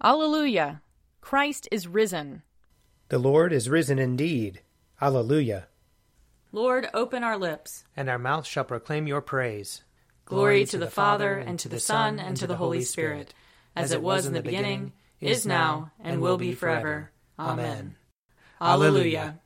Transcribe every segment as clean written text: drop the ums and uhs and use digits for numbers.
Alleluia! Christ is risen. The Lord is risen indeed. Alleluia! Lord, open our lips, and our mouth shall proclaim your praise. Glory to the Father, and to the Son, and to the Holy Spirit, as it was in the beginning, is now, and will be forever. Amen. Alleluia!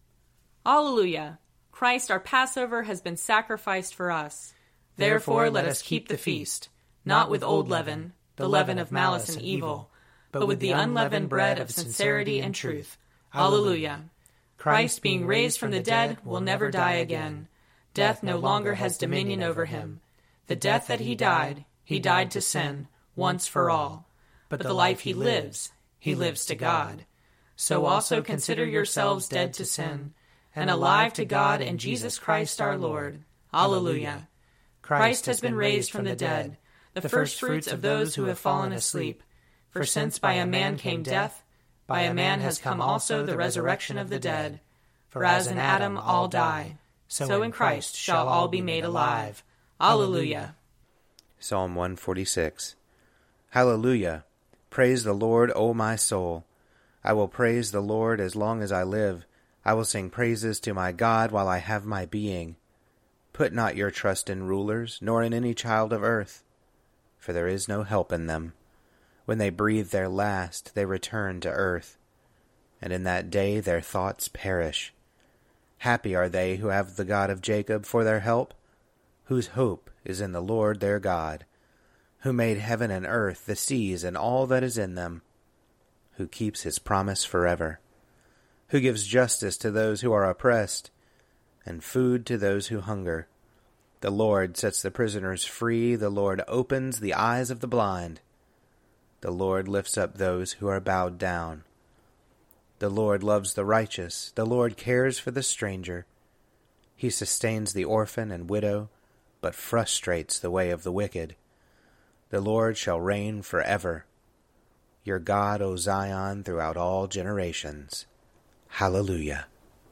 Alleluia! Christ our Passover has been sacrificed for us. Therefore let us keep the feast, not with old leaven, the leaven of malice and evil, but with the unleavened bread of sincerity and truth. Alleluia! Christ, being raised from the dead, will never die again. Death no longer has dominion over him. The death that he died to sin, once for all. But the life he lives to God. So also consider yourselves dead to sin, and alive to God in Jesus Christ our Lord. Alleluia! Christ has been raised from the dead, the firstfruits of those who have fallen asleep. For since by a man came death, by a man has come also the resurrection of the dead. For as in Adam all die, so in Christ shall all be made alive. Alleluia! Psalm 146. Hallelujah! Praise the Lord, O my soul. I will praise the Lord as long as I live. I will sing praises to my God while I have my being. Put not your trust in rulers, nor in any child of earth, for there is no help in them. When they breathe their last, they return to earth, and in that day their thoughts perish. Happy are they who have the God of Jacob for their help, whose hope is in the Lord their God, who made heaven and earth, the seas, and all that is in them, who keeps his promise forever, who gives justice to those who are oppressed, and food to those who hunger. The Lord sets the prisoners free, the Lord opens the eyes of the blind. The Lord lifts up those who are bowed down. The Lord loves the righteous, the Lord cares for the stranger. He sustains the orphan and widow, but frustrates the way of the wicked. The Lord shall reign forever. Your God, O Zion, throughout all generations. Hallelujah.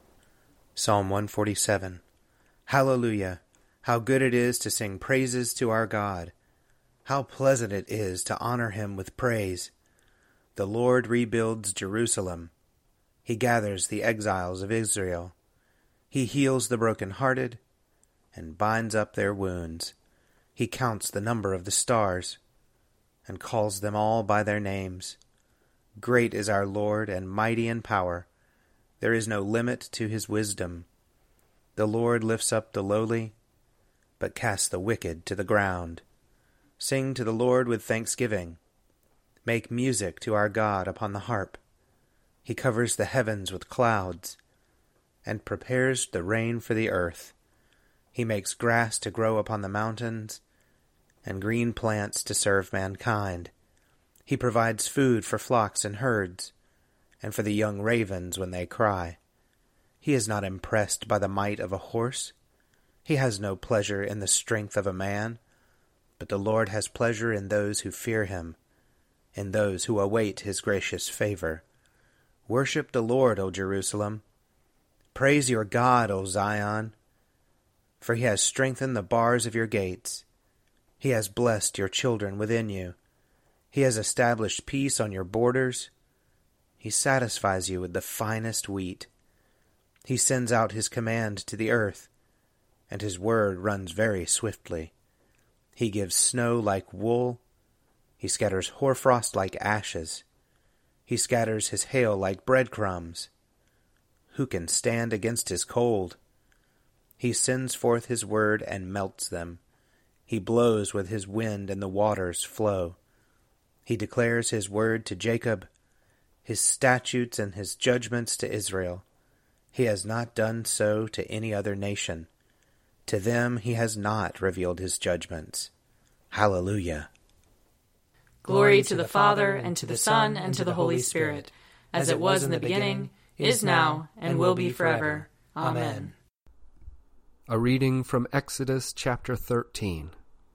Psalm 147. Hallelujah! How good it is to sing praises to our God! How pleasant it is to honor him with praise! The Lord rebuilds Jerusalem. He gathers the exiles of Israel. He heals the broken-hearted and binds up their wounds. He counts the number of the stars and calls them all by their names. Great is our Lord and mighty in power. There is no limit to his wisdom. The Lord lifts up the lowly, but casts the wicked to the ground. Sing to the Lord with thanksgiving. Make music to our God upon the harp. He covers the heavens with clouds and prepares the rain for the earth. He makes grass to grow upon the mountains and green plants to serve mankind. He provides food for flocks and herds, and for the young ravens when they cry. He is not impressed by the might of a horse. He has no pleasure in the strength of a man, but the Lord has pleasure in those who fear him, in those who await his gracious favor. Worship the Lord, O Jerusalem. Praise your God, O Zion, for he has strengthened the bars of your gates. He has blessed your children within you. He has established peace on your borders. He satisfies you with the finest wheat. He sends out his command to the earth, and his word runs very swiftly. He gives snow like wool. He scatters hoarfrost like ashes. He scatters his hail like breadcrumbs. Who can stand against his cold? He sends forth his word and melts them. He blows with his wind, and the waters flow. He declares his word to Jacob, his statutes and his judgments to Israel. He has not done so to any other nation. To them he has not revealed his judgments. Hallelujah. Glory to the Father, and to the Son, and to the Holy Spirit, as it was in the beginning, is now, and will be forever. Amen. A reading from Exodus chapter 13.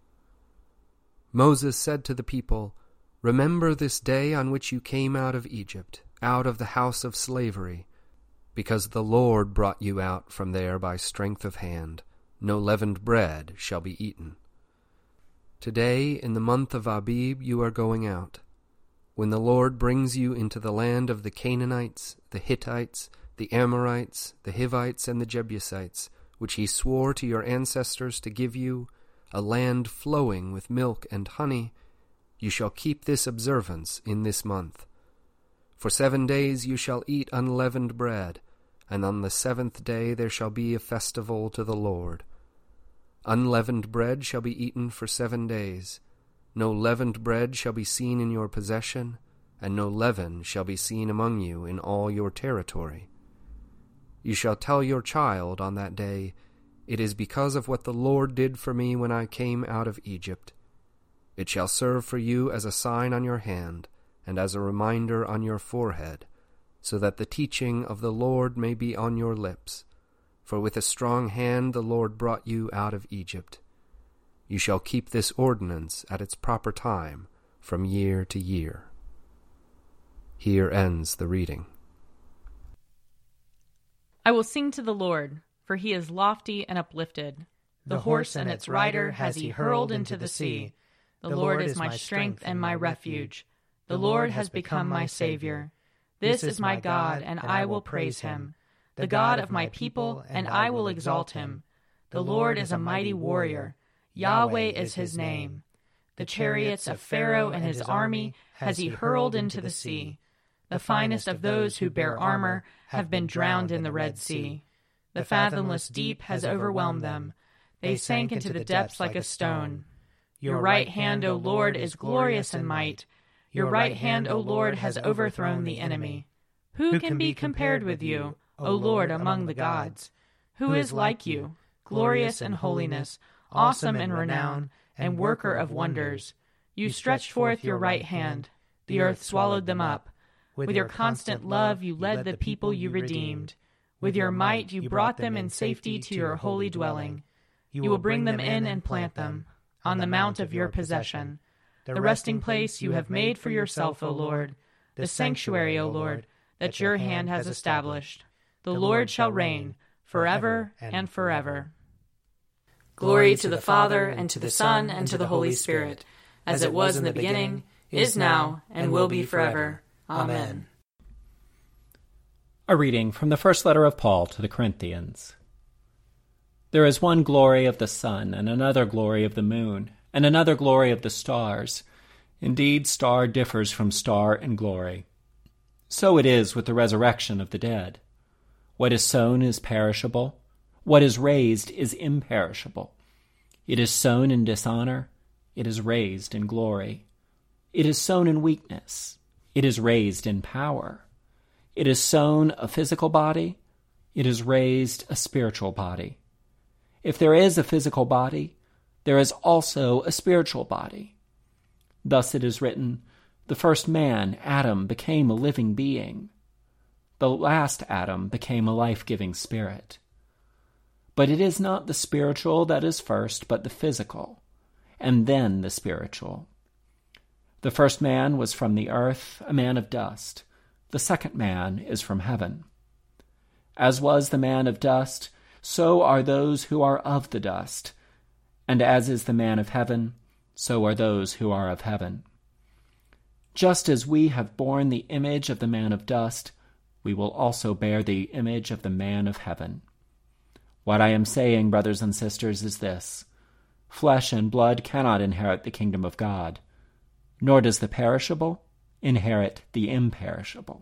Moses said to the people, "Remember this day on which you came out of Egypt, out of the house of slavery, because the Lord brought you out from there by strength of hand. No leavened bread shall be eaten. Today, in the month of Abib, you are going out. when the Lord brings you into the land of the Canaanites, the Hittites, the Amorites, the Hivites, and the Jebusites, which he swore to your ancestors to give you, a land flowing with milk and honey, you shall keep this observance in this month. For 7 days you shall eat unleavened bread, and on the 7th day there shall be a festival to the Lord. Unleavened bread shall be eaten for 7 days. No leavened bread shall be seen in your possession, and no leaven shall be seen among you in all your territory. You shall tell your child on that day, it is because of what the Lord did for me when I came out of Egypt. It shall serve for you as a sign on your hand, and as a reminder on your forehead, so that the teaching of the Lord may be on your lips. For with a strong hand the Lord brought you out of Egypt. You shall keep this ordinance at its proper time, from year to year. Here ends the reading. I will sing to the Lord, for he is lofty and uplifted. The horse and its rider has he hurled into the sea. The Lord is my strength and my refuge. The Lord has become my Savior. This is my God, and I will praise him. The God of my people, and I will exalt him. The Lord is a mighty warrior. Yahweh is his name. The chariots of Pharaoh and his army has he hurled into the sea. The finest of those who bear armor have been drowned in the Red Sea. The fathomless deep has overwhelmed them. They sank into the depths like a stone. Your right hand, O Lord, is glorious in might. Your right hand, O Lord, has overthrown the enemy. Who can be compared with you, O Lord, among the gods? Who is like you, glorious in holiness, awesome in renown, and worker of wonders? You stretched forth your right hand. The earth swallowed them up. With your constant love you led the people you redeemed. With your might you brought them in safety to your holy dwelling. You will bring them in and plant them on the mount of your possession, the resting place you have made for yourself, O Lord, the sanctuary, O Lord, that your hand has established. The Lord shall reign forever and forever. Glory to the Father, and to the Son, and to the Holy Spirit, as it was in the beginning, is now, and will be forever. Amen. A reading from the first letter of Paul to the Corinthians. There is one glory of the sun, and another glory of the moon, and another glory of the stars. Indeed, star differs from star in glory. So it is with the resurrection of the dead. What is sown is perishable. What is raised is imperishable. It is sown in dishonor. It is raised in glory. It is sown in weakness. It is raised in power. It is sown a physical body. It is raised a spiritual body. If there is a physical body, there is also a spiritual body. Thus it is written, the first man, Adam, became a living being. The last Adam became a life-giving spirit. But it is not the spiritual that is first, but the physical, and then the spiritual. The first man was from the earth, a man of dust. The second man is from heaven. As was the man of dust, so are those who are of the dust. And as is the man of heaven, so are those who are of heaven. Just as we have borne the image of the man of dust, we will also bear the image of the man of heaven. What I am saying, brothers and sisters, is this: flesh and blood cannot inherit the kingdom of God, nor does the perishable inherit the imperishable.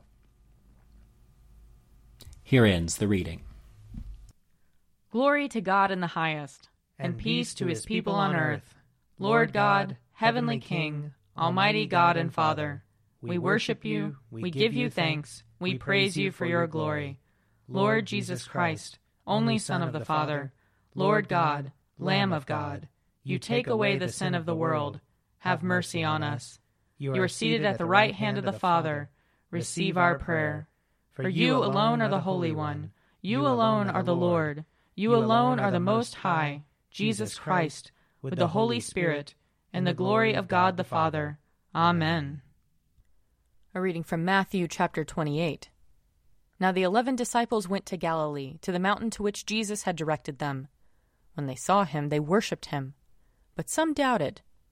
Here ends the reading. Glory to God in the highest, and peace to his people on earth. Lord God, heavenly King, almighty God and Father, we worship you, we give you thanks, we praise you for your glory. Lord Jesus Christ, only Son of the Father, Lord God, Lamb of God, you take away the sin of the world. Have mercy on us. You are seated at the right hand of the Father. Receive our prayer. For you alone are the Holy One. You alone are the Lord. You alone are the Most High, Jesus Christ, with the Holy Spirit, and the glory of God the Father. Amen. A reading from Matthew chapter 28. Now the 11 disciples went to Galilee, to the mountain to which Jesus had directed them. When they saw him, they worshipped him. But some doubted.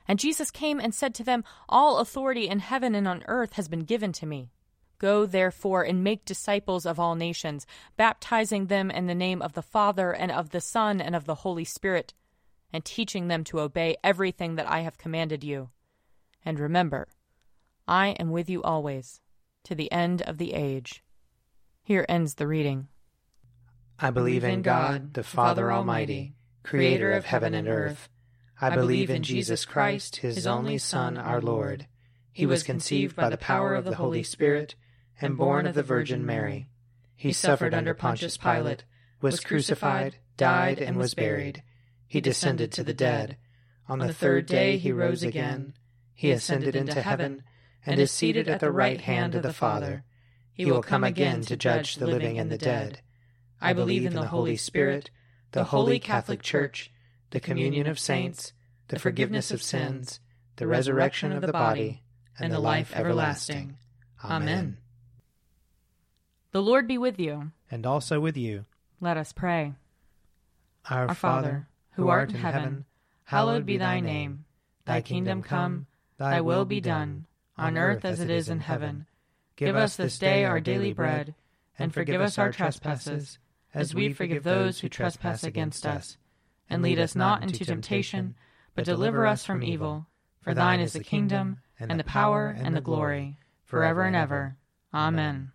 And Jesus came and said to them, "All authority in heaven and on earth has been given to me. Go, therefore, and make disciples of all nations, baptizing them in the name of the Father and of the Son and of the Holy Spirit, and teaching them to obey everything that I have commanded you. And remember, I am with you always, to the end of the age." Here ends the reading. I believe in God, the Father Almighty, creator of heaven and earth. I believe in Jesus Christ, his only Son, our Lord. He was conceived by the power of the Holy Spirit and born of the Virgin Mary. He suffered under Pontius Pilate, was crucified, died, and was buried. He descended to the dead. On the third day he rose again. He ascended into heaven and is seated at the right hand of the Father. He will come again to judge the living and the dead. I believe in the Holy Spirit, the Holy Catholic Church, the communion of saints, the forgiveness of sins, the resurrection of the body, and the life everlasting. Amen. The Lord be with you. And also with you. Let us pray. Our Father, who art in heaven, hallowed be thy name. Thy kingdom come, thy will be done, on earth as it is in heaven. Give us this day our daily bread, and forgive us our trespasses, as we forgive those who trespass against us. And lead us not into temptation, but deliver us from evil. For thine is the kingdom, and the power, and the glory, forever and ever. Amen.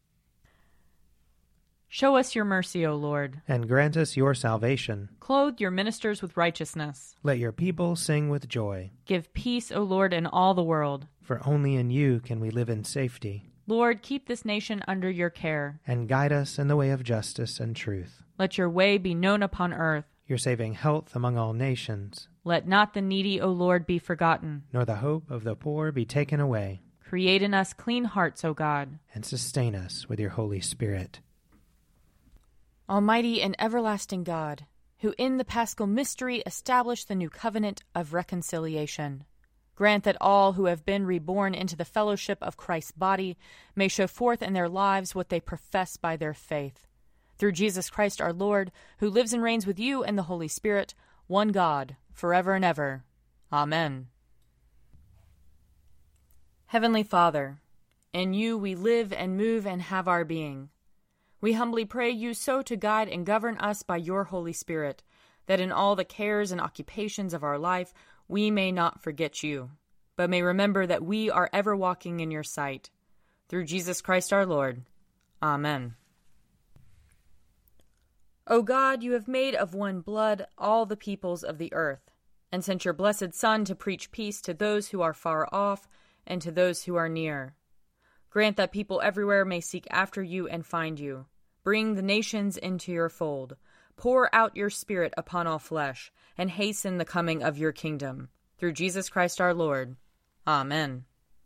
Show us your mercy, O Lord. And grant us your salvation. Clothe your ministers with righteousness. Let your people sing with joy. Give peace, O Lord, in all the world. For only in you can we live in safety. Lord, keep this nation under your care. And guide us in the way of justice and truth. Let your way be known upon earth. Your saving health among all nations. Let not the needy, O Lord, be forgotten. Nor the hope of the poor be taken away. Create in us clean hearts, O God. And sustain us with your Holy Spirit. Almighty and everlasting God, who in the Paschal mystery established the new covenant of reconciliation, grant that all who have been reborn into the fellowship of Christ's body may show forth in their lives what they profess by their faith. Through Jesus Christ our Lord, who lives and reigns with you and the Holy Spirit, one God, forever and ever. Amen. Heavenly Father, in you we live and move and have our being. We humbly pray you so to guide and govern us by your Holy Spirit, that in all the cares and occupations of our life we may not forget you, but may remember that we are ever walking in your sight. Through Jesus Christ our Lord. Amen. O God, you have made of one blood all the peoples of the earth, and sent your blessed Son to preach peace to those who are far off and to those who are near. Grant that people everywhere may seek after you and find you. Bring the nations into your fold. Pour out your Spirit upon all flesh, and hasten the coming of your kingdom. Through Jesus Christ our Lord. Amen.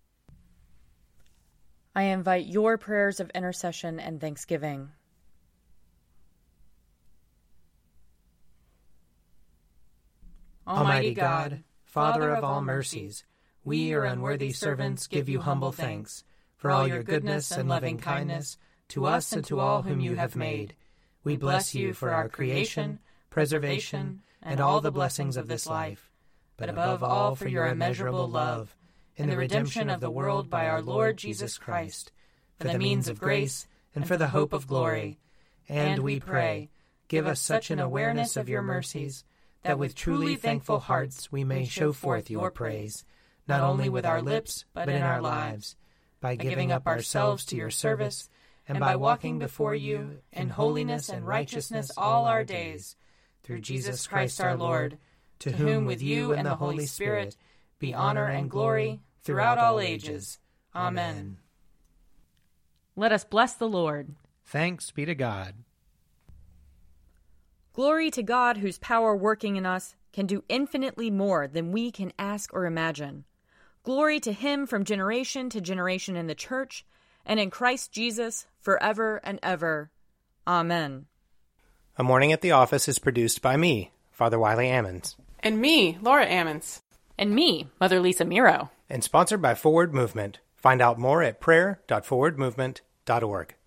I invite your prayers of intercession and thanksgiving. Almighty God, Father of all mercies, we, your unworthy servants, give you humble thanks for all your goodness and loving kindness to us and to all whom you have made. We bless you for our creation, preservation, and all the blessings of this life, but above all for your immeasurable love in the redemption of the world by our Lord Jesus Christ, for the means of grace and for the hope of glory. And we pray, give us such an awareness of your mercies that with truly thankful hearts we may show forth your praise, not only with our lips, but in our lives, by giving up ourselves to your service, and by walking before you in holiness and righteousness all our days, through Jesus Christ our Lord, to whom with you and the Holy Spirit be honor and glory throughout all ages. Amen. Let us bless the Lord. Thanks be to God. Glory to God, whose power working in us can do infinitely more than we can ask or imagine. Glory to him from generation to generation in the church and in Christ Jesus forever and ever. Amen. A Morning at the Office is produced by me, Father Wiley Ammons. And me, Laura Ammons. And me, Mother Lisa Miro. And sponsored by Forward Movement. Find out more at prayer.forwardmovement.org.